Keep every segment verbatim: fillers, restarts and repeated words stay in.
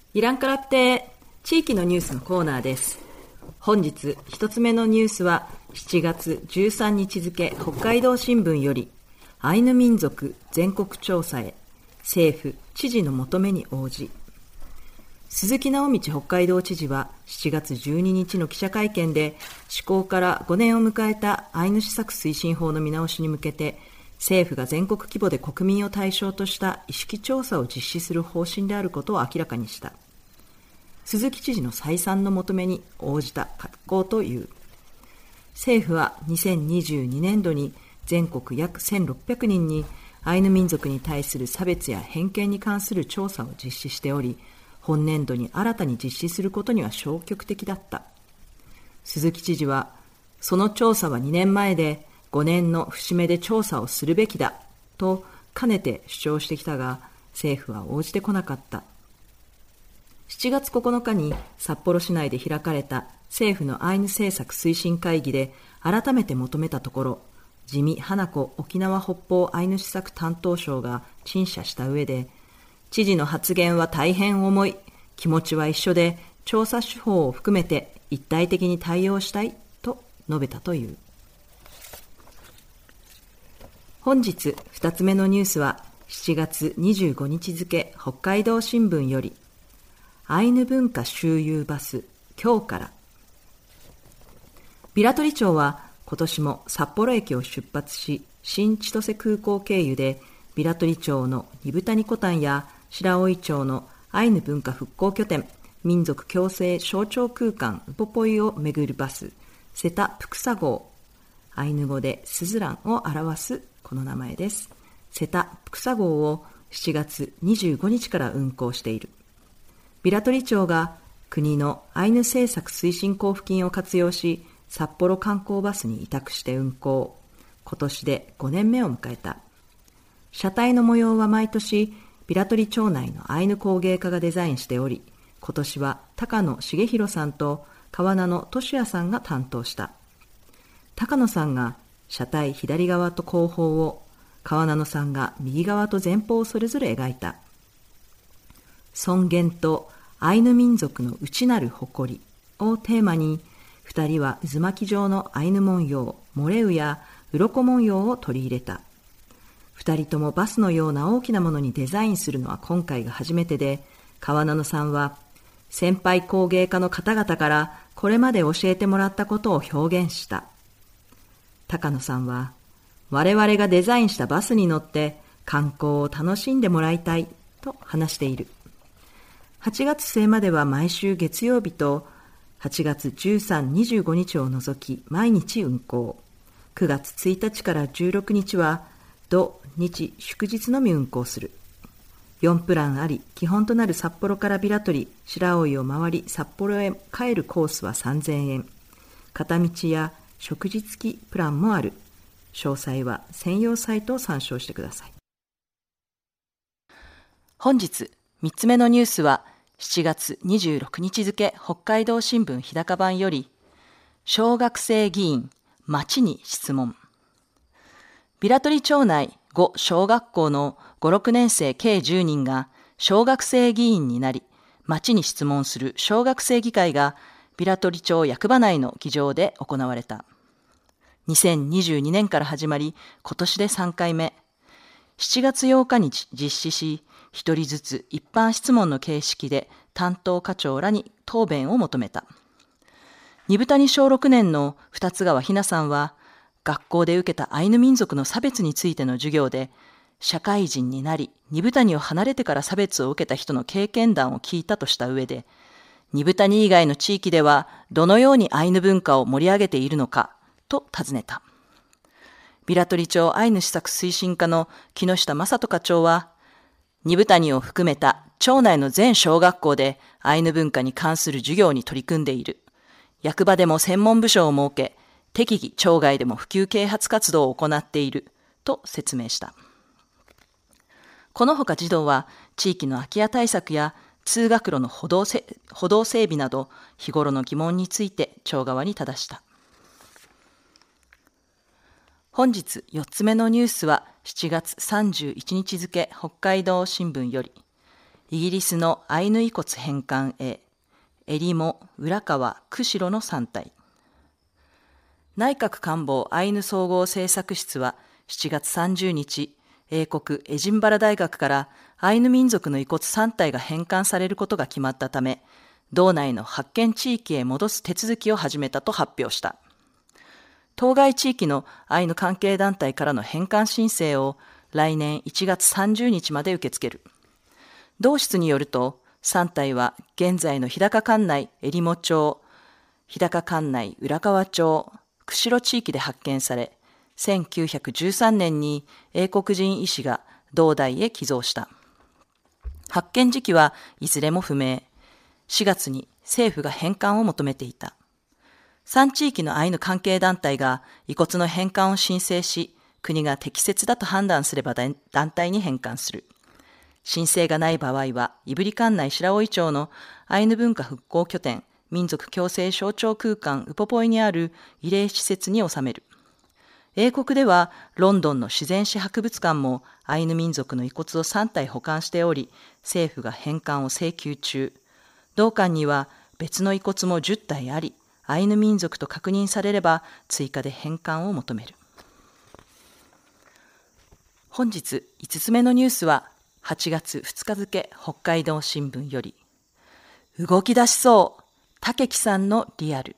イランカラって地域のニュースのコーナーです。本日一つ目のニュースはしちがつじゅうさんにち付北海道新聞より、アイヌ民族全国調査へ政府知事の求めに応じ。鈴木直道北海道知事はしちがつじゅうににちの記者会見で、施行からごねんを迎えたアイヌ施策推進法の見直しに向けて、政府が全国規模で国民を対象とした意識調査を実施する方針であることを明らかにした。鈴木知事の再三の求めに応じた格好という。政府はにせんにじゅうにねんどに全国約せんろっぴゃくにんにアイヌ民族に対する差別や偏見に関する調査を実施しており、本年度に新たに実施することには消極的だった。鈴木知事は、その調査はにねんまえでごねんの節目で調査をするべきだとかねて主張してきたが、政府は応じてこなかった。しちがつここのかに札幌市内で開かれた政府のアイヌ政策推進会議で改めて求めたところ、自見花子沖縄北方アイヌ施策担当相が陳謝した上で、知事の発言は大変重い、気持ちは一緒で調査手法を含めて一体的に対応したいと述べたという。本日二つ目のニュースはしちがつにじゅうごにち付北海道新聞より、アイヌ文化周遊バス今日から。平取町は今年も札幌駅を出発し、新千歳空港経由で平取町の二部谷コタンや白老町のアイヌ文化復興拠点、民族共生象徴空間ウポポイを巡るバス、セタプクサ号、アイヌ語でスズランを表すこの名前です。セタプクサ号をしちがつにじゅうごにちから運行している。平取町が国のアイヌ政策推進交付金を活用し、札幌観光バスに委託して運行。今年でごねんめを迎えた。車体の模様は毎年、平取町内のアイヌ工芸家がデザインしており、今年は高野茂弘さんと川名の俊也さんが担当した。高野さんが車体左側と後方を、川名野さんが右側と前方をそれぞれ描いた。尊厳とアイヌ民族の内なる誇りをテーマに、二人は渦巻き状のアイヌ文様、モレウや鱗文様を取り入れた。二人ともバスのような大きなものにデザインするのは今回が初めてで、川名野さんは、先輩工芸家の方々からこれまで教えてもらったことを表現した。高野さんは、我々がデザインしたバスに乗って観光を楽しんでもらいたいと話している。はちがつ末までは毎週月曜日とはちがつじゅうさん、にじゅうごにちを除き毎日運行。くがつついたちからじゅうろくにちは土日祝日のみ運行する。よんプランあり、基本となる札幌から平取、白老を回り札幌へ帰るコースはさんぜんえん。片道や食事付きプランもある。詳細は専用サイトを参照してください。本日みっつめのニュースはしちがつにじゅうろくにち付北海道新聞日高版より、小学生議員町に質問。平取町内ご小学校のご、ろくねんせい計じゅうにんが小学生議員になり、町に質問する小学生議会が平取町役場内の議場で行われた。にせんにじゅうにねんから始まり、今年でさんかいめ。しちがつようかに実施し、ひとりずつ一般質問の形式で担当課長らに答弁を求めた。二部谷小ろくねんの二津川ひなさんは、学校で受けたアイヌ民族の差別についての授業で、社会人になり、二部谷を離れてから差別を受けた人の経験談を聞いたとした上で、二部谷以外の地域ではどのようにアイヌ文化を盛り上げているのかと尋ねた。平取町アイヌ施策推進課の木下正人課長は、二部谷を含めた町内の全小学校でアイヌ文化に関する授業に取り組んでいる。役場でも専門部署を設け、適宜町外でも普及啓発活動を行っていると説明した。このほか児童は地域の空き家対策や通学路の歩道せ歩道整備など日頃の疑問について町側に正した。本日よっつめのニュースはしちがつさんじゅういちにち付北海道新聞より、 イギリスのアイヌ遺骨返還へ、えりも、浦川、釧路のさん体。内閣官房アイヌ総合政策室はしちがつさんじゅうにち、英国エジンバラ大学からアイヌ民族の遺骨さん体が返還されることが決まったため、道内の発見地域へ戻す手続きを始めたと発表した。当該地域のアイヌ関係団体からの返還申請を来年いちがつさんじゅうにちまで受け付ける。同室によると、さん体は現在の日高管内えりも町、日高管内浦河町、釧路地域で発見され、せんきゅうひゃくじゅうさんねんに英国人医師が同台へ寄贈した。発見時期はいずれも不明。しがつに政府が返還を求めていた。さん地域のアイヌ関係団体が遺骨の返還を申請し、国が適切だと判断すれば団体に返還する。申請がない場合は、胆振管内白老町のアイヌ文化復興拠点、民族共生象徴空間ウポポイにある慰霊施設に収める。英国ではロンドンの自然史博物館もアイヌ民族の遺骨をさん体保管しており、政府が返還を請求中。同館には別の遺骨もじゅったいあり、アイヌ民族と確認されれば追加で返還を求める。本日いつつめのニュースははちがつふつか付北海道新聞より、動き出しそう武木さんのリアル。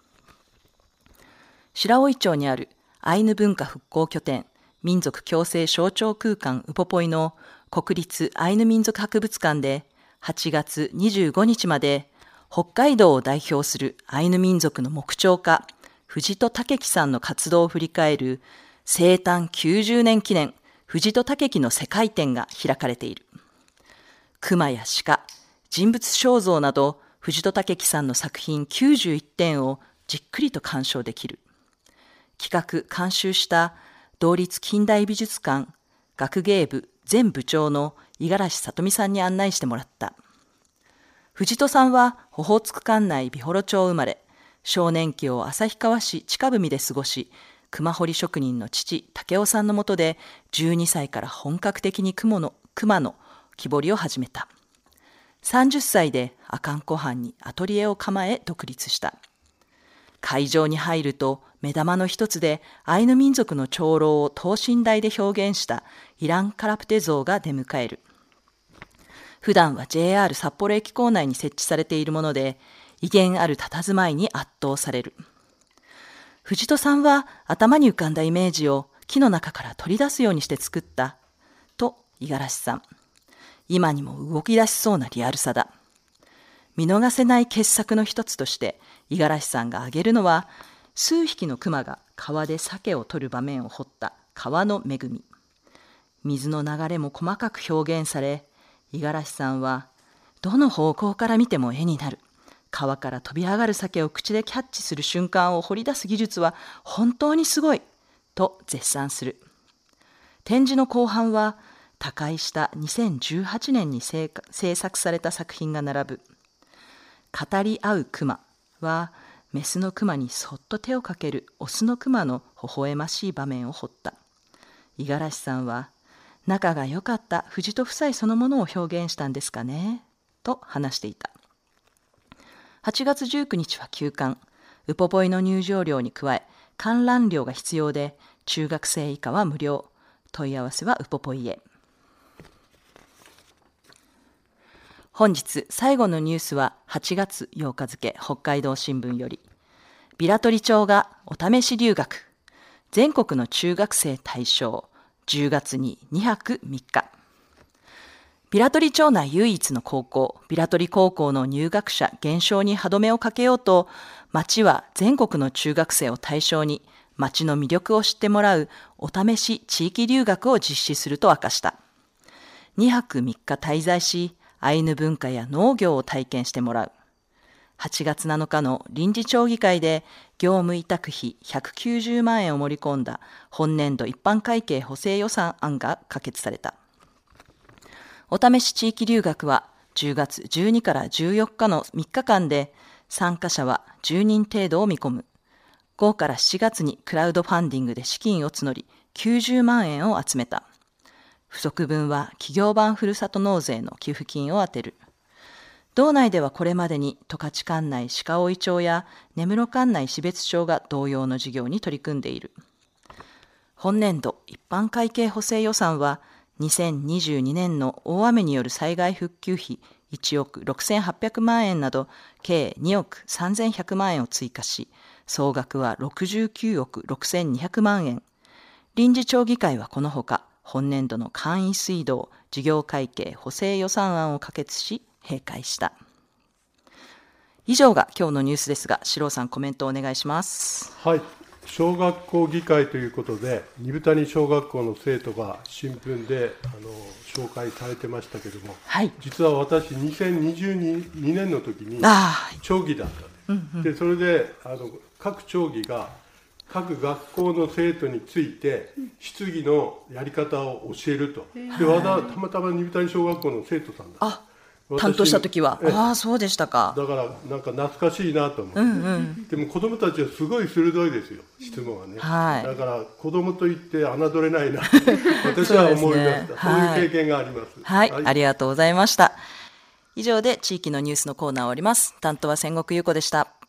白老町にあるアイヌ文化復興拠点民族共生象徴空間ウポポイの国立アイヌ民族博物館ではちがつにじゅうごにちまで北海道を代表するアイヌ民族の木彫家藤戸武樹さんの活動を振り返る生誕きゅうじゅうねん記念藤戸武樹の世界展が開かれている。熊や鹿、人物肖像など藤戸武樹さんの作品きゅうじゅういってんをじっくりと鑑賞できる。企画・監修した同立近代美術館学芸部前部長の五十嵐さとみさんに案内してもらった。藤戸さんはオホーツク管内美幌町生まれ、少年期を旭川市近文で過ごし、熊彫り職人の父武雄さんの下でじゅうにさいから本格的に熊の熊の木彫りを始めた。さんじゅっさいで阿寒湖畔にアトリエを構え独立した。会場に入ると目玉の一つでアイヌ民族の長老を等身大で表現したイラン・カラプテ像が出迎える。普段は ジェイアール 札幌駅構内に設置されているもので、威厳ある佇まいに圧倒される。藤戸さんは頭に浮かんだイメージを木の中から取り出すようにして作った、と五十嵐さん。今にも動き出しそうなリアルさだ。見逃せない傑作の一つとして五十嵐さんが挙げるのは、数匹の熊が川で鮭を取る場面を彫った川の恵み。水の流れも細かく表現され、五十嵐さんはどの方向から見ても絵になる。川から飛び上がる鮭を口でキャッチする瞬間を掘り出す技術は本当にすごいと絶賛する。展示の後半は他界したにせんじゅうはちねんに制作された作品が並ぶ。語り合う熊はメスの熊にそっと手をかけるオスの熊の微笑ましい場面を彫った。五十嵐さんは仲が良かった藤戸夫妻そのものを表現したんですかねと話していた。はちがつじゅうくにちは休館。ウポポイの入場料に加え観覧料が必要で、中学生以下は無料。問い合わせはウポポイへ。本日最後のニュースははちがつようか付北海道新聞より、平取町がお試し留学、全国の中学生対象、じゅうがつににはくみっか。平取町内唯一の高校、平取高校の入学者減少に歯止めをかけようと、町は全国の中学生を対象に町の魅力を知ってもらうお試し地域留学を実施すると明かした。にはくみっか滞在し、アイヌ文化や農業を体験してもらう。はちがつなのかの臨時町議会で業務委託費ひゃくきゅうじゅうまんえんを盛り込んだ本年度一般会計補正予算案が可決された。お試し地域留学はじゅうがつじゅうにからじゅうよっかのみっかかんで、参加者はじゅうにん程度を見込む。ごからしちがつにクラウドファンディングで資金を募りきゅうじゅうまんえんを集めた。 不足分は企業版ふるさと納税の給付金を充てる。道内ではこれまでに十勝管内鹿追町や根室管内標津町が同様の事業に取り組んでいる。本年度一般会計補正予算はにせんにじゅうにねんの大雨による災害復旧費いちおくろくせんはっぴゃくまんえんなど計におくさんぜんひゃくまんえんを追加し、総額はろくじゅうきゅうおくろくせんにひゃくまんえん。臨時町議会はこのほか本年度の簡易水道事業会計補正予算案を可決し閉会した。以上が今日のニュースですが、四郎さんコメントをお願いします。 はい、小学校議会ということで二部谷小学校の生徒が新聞であの紹介されてましたけども、 はい、 実は私にせんにじゅうにねんの時に町議だったんです、うんうん、でそれであの各町議が各学校の生徒について質疑のやり方を教えると。でわざたまたま二部谷小学校の生徒さんだった。 担当した時はああそうでしたか。 だからなんか懐かしいなと思って、うんうん、でも子どもたちはすごい鋭いですよ、質問はね、はい、だから子どもといって侮れないな私は思いました。そう、ね、そういう経験があります。 はい、はい、ありがとうございました。以上で地域のニュースのコーナーを終わります。担当は千石優子でした。